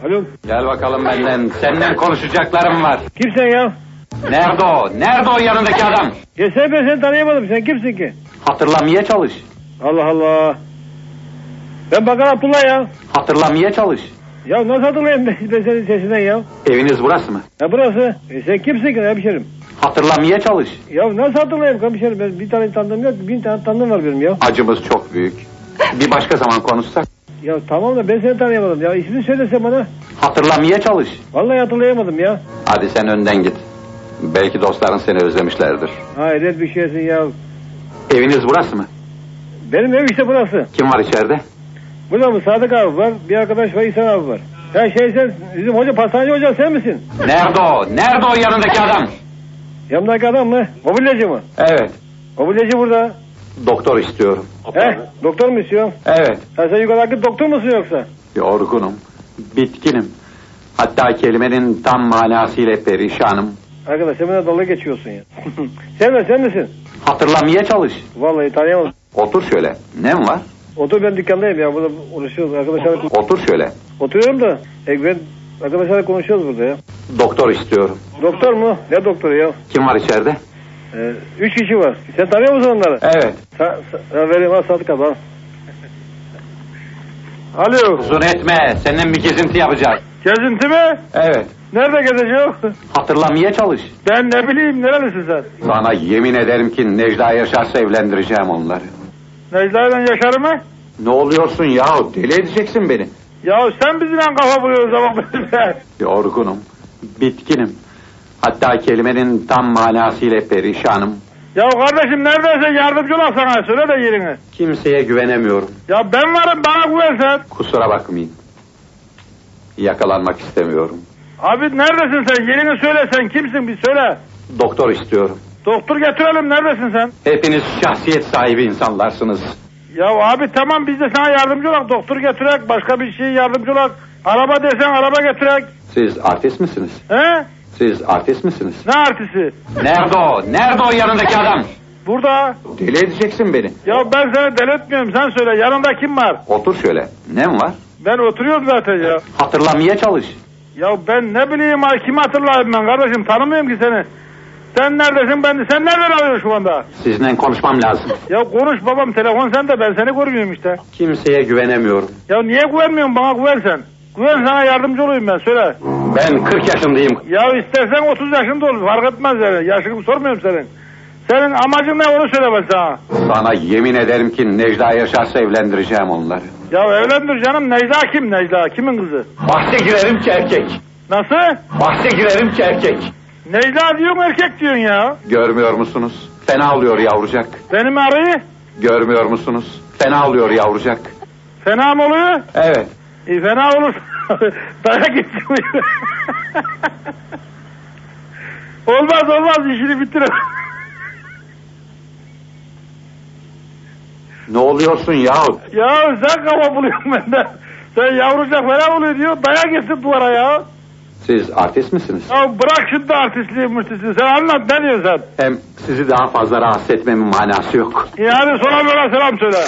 Alo. Gel bakalım benden. Seninle konuşacaklarım var. Kimsin ya? Nerede o? Nerede o yanındaki adam? Ya ben seni tanıyamadım. Sen kimsin ki? Hatırlamaya çalış. Allah Allah. Ben Bakan Abdullah ya. Hatırlamaya çalış. Ya nasıl hatırlayayım ben senin sesinden ya? Eviniz burası mı? Ya burası. Sen kimsin ki hemşerim? Hatırlamaya çalış. Ya nasıl hatırlayayım hemşerim? Ben bir tane tanıdığım yok. 1000 tane tanıdığım var benim ya. Acımız çok büyük. Bir başka zaman konuşsak. Ya tamam da ben seni tanıyamadım ya. İsmini söylese bana. Hatırlamaya çalış. Vallahi hatırlayamadım ya. Hadi sen önden git. Belki dostların seni özlemişlerdir. Hayret bir şeysin ya. Eviniz burası mı? Benim ev işte burası. Kim var içeride? Burada mı? Sadık abi var. Bir arkadaş var. İhsan abi var. Ya sen bizim hoca, pastaneci hoca sen misin? Nerede o? Nerede o yanındaki adam? Yanımdaki adam mı? Mobilyacı mı? Evet. Mobilyacı burada. Doktor istiyorum. Doktor mu istiyorsun? Evet. Sen yukarıdaki doktor musun yoksa? Yorgunum. Bitkinim. Hatta kelimenin tam manasıyla perişanım. Arkadaş sen bana dalga geçiyorsun ya. Sen misin? Hatırlamaya çalış. Vallahi tanıyamadım. Otur şöyle. Ne mi var? Otur, ben dükkandayım ya. Burada uğraşıyoruz arkadaşlarla. Otur şöyle. Oturuyorum da. Ben arkadaşlarla konuşuyoruz burada ya. Doktor istiyorum. Doktor mu? Ne doktoru ya? Kim var içeride? 3 kişi var. Sen tanıyor musun onları? Evet. Vereyim al Sadık abi al. Alo. Uzun etme. Seninle bir gezinti yapacağız. Gezinti mi? Evet. Nerede gezeceğim? Hatırlamaya çalış. Ben ne bileyim, nerelisin sen? Sana yemin ederim ki Necla yaşarsa evlendireceğim onları. Necla'yla Yaşar mı? Ne oluyorsun yahu? Deli edeceksin beni. Ya sen bizimle kafa buluyorsun zaman böyle. Yorgunum. Bitkinim. Hatta kelimenin tam manasıyla perişanım. Ya kardeşim neredeyse yardımcı ol sana, söyle de yerini. Kimseye güvenemiyorum. Ya ben varım, bana güvensen. Kusura bakmayın. Yakalanmak istemiyorum. Abi neredesin sen? Yerini söyle, sen kimsin bir söyle. Doktor istiyorum. Doktor getirelim, neredesin sen? Hepiniz şahsiyet sahibi insanlarsınız. Ya abi tamam, biz de sana yardımcı olak, doktor getirek, başka bir şey yardımcı olak. Araba desen araba getirek. Siz artist misiniz? He? Siz artist misiniz? Ne artisti? Nerede o? Nerede o yanındaki adam? Burada. Deli edeceksin beni. Ya ben seni deli etmiyorum, sen söyle, yanında kim var? Otur şöyle. Ne mi var? Ben oturuyorum zaten ya. Hatırlamaya çalış. Ya ben ne bileyim, kimi hatırlayayım ben kardeşim, tanımıyorum ki seni. Sen neredesin, sen nereden arıyorsun şu anda? Sizinle konuşmam lazım. Ya konuş babam, telefon sende, ben seni görmüyorum işte. Kimseye güvenemiyorum. Ya niye güvenmiyorsun bana, güvensen? Güven, sana yardımcı olayım ben, söyle. Ben 40 yaşındayım. Ya istersen 30 yaşında ol, fark etmez yani, yaşını sormuyorum senin. Senin amacın ne, onu söyle ben sana. Sana yemin ederim ki Necla yaşarsa evlendireceğim onları. Ya evlendir canım, Necla kim, Necla kimin kızı? Bahse girerim ki erkek. Nasıl? Bahse girerim ki erkek. Necla diyorsun, erkek diyorsun ya. Görmüyor musunuz? Fena oluyor yavrucak. Benim arayı? Görmüyor musunuz? Fena oluyor yavrucak. Fena mı oluyor? Evet. Fena olur. Dayak geçsin. Olmaz, işini bitirin. Ne oluyorsun yahu? Ya sen kafa buluyorsun benden. Sen yavrucak fena oluyor diyor, dayak geçsin duvara ya. Siz artist misiniz? Ya bırak şimdi artistliği mürtistliği, sen anlat, ne diyorsun sen? Hem sizi daha fazla rahatsız etmemin manası yok. Yani sonra böyle selam söyle.